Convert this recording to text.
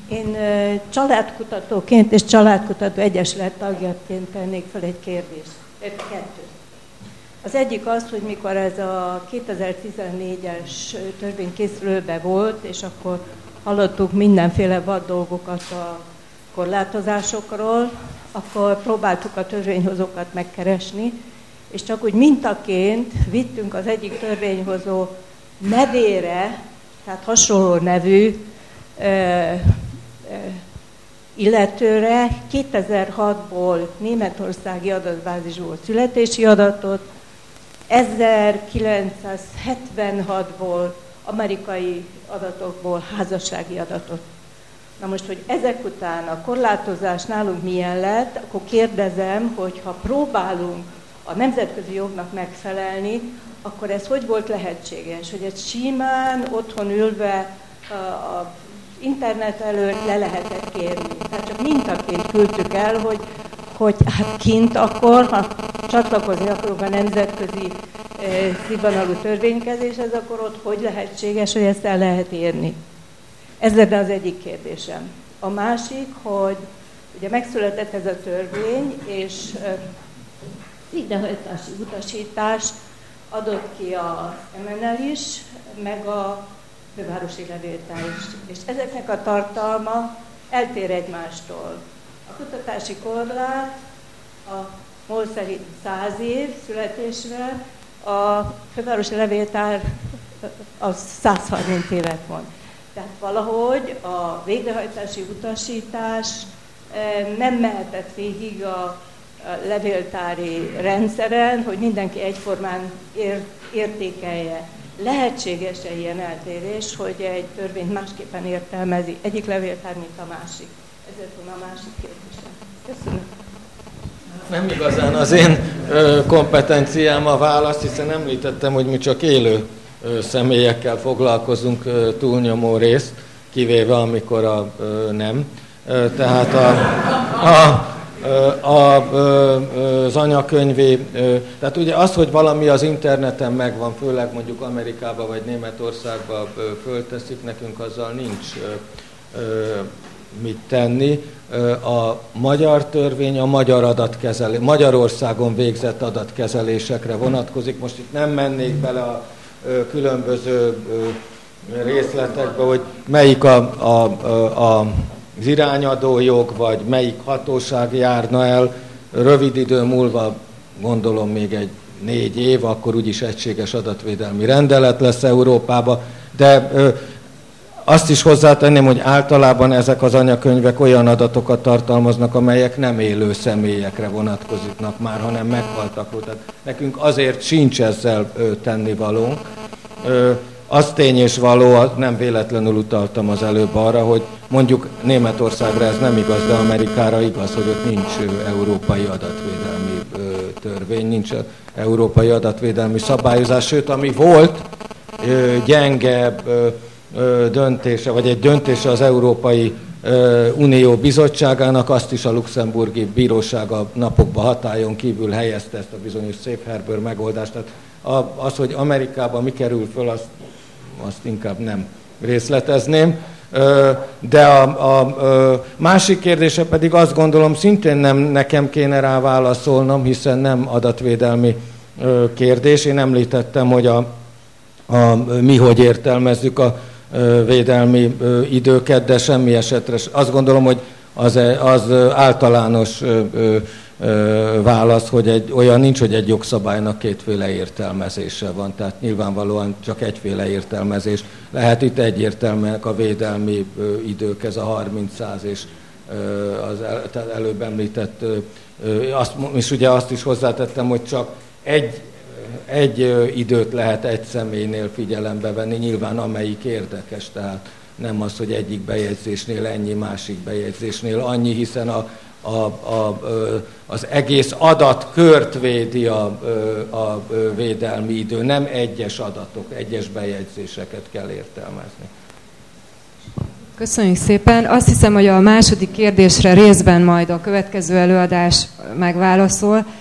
Én családkutatóként és családkutató egyesület tagjaként tennék fel egy kérdést. Kettőt. Az egyik az, hogy mikor ez a 2014-es törvény készülőbe volt, és akkor hallottuk mindenféle vad dolgokat a korlátozásokról, akkor próbáltuk a törvényhozókat megkeresni, és csak úgy mintaként vittünk az egyik törvényhozó nevére, tehát hasonló nevű illetőre 2006-ból németországi adatbázisból születési adatot, 1976-ból amerikai adatokból házassági adatot. Na most, hogy ezek után a korlátozás nálunk milyen lett, akkor kérdezem, hogy ha próbálunk a nemzetközi jognak megfelelni, akkor ez hogy volt lehetséges? Hogy ez simán otthon ülve az internet előtt le lehetett kérni. Tehát csak mintaként küldtük el, hogy hát kint akkor, ha csatlakozni akarunk a nemzetközi színvonalú törvénykezéshez, akkor ott hogy lehetséges, hogy ezt el lehet érni. Ez lenne az egyik kérdésem. A másik, hogy ugye megszületett ez a törvény, és végrehajtási utasítás adott ki a MNL is, meg a fővárosi levéltár is. És ezeknek a tartalma eltér egymástól. A kutatási korlát a MOL szerint 100 év születésre, a fővárosi levéltár az 130 évet mond. Tehát valahogy a végrehajtási utasítás nem mehetett végig a levéltári rendszeren, hogy mindenki egyformán értékelje. Lehetséges-e ilyen eltérés, hogy egy törvényt másképpen értelmezi egyik levéltár, mint a másik? Ezért van a másik kérdésem. Köszönöm. Nem igazán az én kompetenciám a válasz, hiszen említettem, hogy mi csak élő személyekkel foglalkozunk túlnyomó részt, kivéve amikor nem. Tehát az anyakönyvé, tehát ugye az, hogy valami az interneten megvan, főleg mondjuk Amerikába vagy Németországba fölteszik, nekünk azzal nincs mit tenni. A magyar törvény a Magyarországon végzett adatkezelésekre vonatkozik. Most itt nem mennék bele a különböző részletekbe, hogy melyik az irányadó jog, vagy melyik hatóság járna el. Rövid idő múlva, gondolom még egy 4 év, akkor úgyis egységes adatvédelmi rendelet lesz Európában, de azt is hozzátenném, hogy általában ezek az anyakönyvek olyan adatokat tartalmaznak, amelyek nem élő személyekre vonatkoznak már, hanem meghaltakról. Tehát nekünk azért sincs ezzel tennivalónk. Az tény és való, nem véletlenül utaltam az előbb arra, hogy mondjuk Németországra ez nem igaz, de Amerikára igaz, hogy ott nincs európai adatvédelmi törvény, nincs európai adatvédelmi szabályozás, sőt, ami volt, gyenge döntése, vagy egy döntése az Európai Unió Bizottságának, azt is a luxemburgi bíróság a napokban hatályon kívül helyezte, ezt a bizonyos safe harbor megoldást. Tehát az, hogy Amerikában mi kerül föl, azt inkább nem részletezném. De a másik kérdése pedig azt gondolom, szintén nem nekem kéne rá válaszolnom, hiszen nem adatvédelmi kérdés. Én említettem, hogy mi hogy értelmezzük a védelmi időket, de semmi esetre azt gondolom, hogy az általános válasz, hogy olyan nincs, hogy egy jogszabálynak kétféle értelmezése van, tehát nyilvánvalóan csak egyféle értelmezés. Lehet itt egyértelműek a védelmi idők, ez a 30-100 és az előbb említett, és ugye azt is hozzátettem, hogy csak egy időt lehet egy személynél figyelembe venni, nyilván amelyik érdekes, tehát nem az, hogy egyik bejegyzésnél ennyi, másik bejegyzésnél annyi, hiszen az egész adatkört védi a védelmi idő, nem egyes adatok, egyes bejegyzéseket kell értelmezni. Köszönjük szépen. Azt hiszem, hogy a második kérdésre részben majd a következő előadás megválaszol.